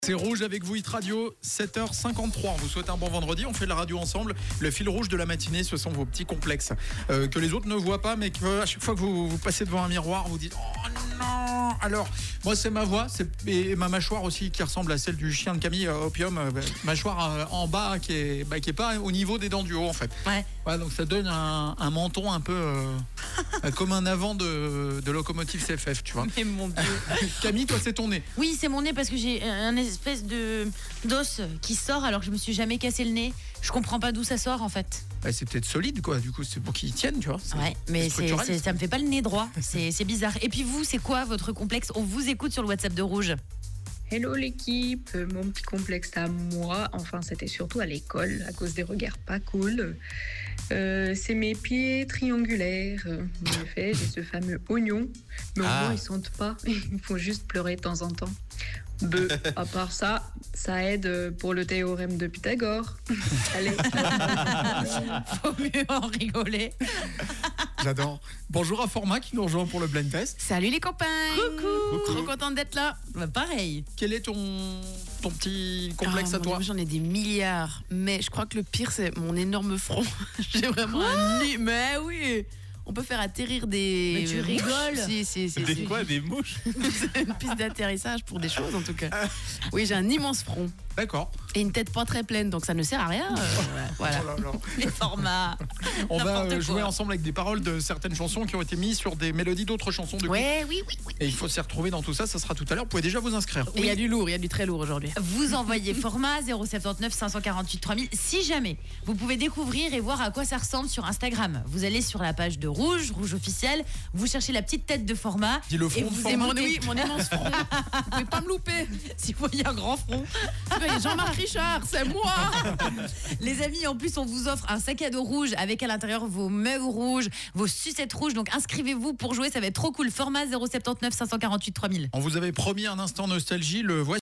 C'est Rouge avec vous, Hit Radio, 7h53. On vous souhaite un bon vendredi. On fait de la radio ensemble. Le fil rouge de la matinée, ce sont vos petits complexes que les autres ne voient pas, mais que à chaque fois que vous passez devant un miroir, vous dites oh non. Alors, moi, c'est ma voix et ma mâchoire aussi qui ressemble à celle du chien de Camille Opium. Mâchoire en bas qui est pas au niveau des dents du haut, en fait. Ouais, donc ça donne un menton un peu comme un avant de locomotive CFF, tu vois. Mais mon Dieu. Camille, toi, c'est ton nez. Oui, c'est mon nez parce que j'ai un espèce d'os qui sort alors que je me suis jamais cassé le nez. Je comprends pas d'où ça sort en fait. Ouais, c'est peut-être solide, quoi. Du coup, c'est pour qu'ils tiennent, tu vois. Ouais, mais ça me fait pas le nez droit. C'est bizarre. Et puis vous, c'est quoi votre complexe? On vous écoute sur le WhatsApp de Rouge. Hello l'équipe, mon petit complexe à moi, enfin c'était surtout à l'école à cause des regards pas cool. C'est mes pieds triangulaires. En effet, j'ai ce fameux oignon, mais au moins ils sentent pas, il faut juste pleurer de temps en temps. À part ça, ça aide pour le théorème de Pythagore. Allez. Faut mieux en rigoler. J'adore. Bonjour à Format qui nous rejoint pour le Blind Test. Salut les copains. Coucou. Trop contente d'être là. Bah, pareil. Quel est ton petit complexe à toi? J'en ai des milliards, mais je crois que le pire c'est mon énorme front. J'ai vraiment un nid. Mais oui, on peut faire atterrir des. Mais tu rigoles. Si. Des quoi? Des mouches? C'est une piste d'atterrissage pour des choses en tout cas. Oui, j'ai un immense front. D'accord. Et une tête pas très pleine, donc ça ne sert à rien. Voilà. Oh là là. Les formats. On va N'importe jouer quoi. ensemble avec des paroles de certaines chansons qui ont été mises sur des mélodies d'autres chansons de Ouais, oui. Et il faut s'y retrouver dans tout ça. Ça sera tout à l'heure. Vous pouvez déjà vous inscrire. Et il y a du lourd, il y a du très lourd aujourd'hui. Vous envoyez format 079 548 3000. Si jamais vous pouvez découvrir et voir à quoi ça ressemble sur Instagram, vous allez sur la page de Rouge officiel, vous cherchez la petite tête de format. Dis le et front de vous Format. aimantez. Mon immense front. Vous pouvez pas me louper. Si vous voyez un grand front. Jean-Marc Richard, c'est moi. Les amis, en plus, on vous offre un sac à dos rouge avec à l'intérieur vos mugs rouges, vos sucettes rouges. Donc inscrivez-vous pour jouer, ça va être trop cool. Format 079 548 3000. On vous avait promis un instant nostalgie. Le voici.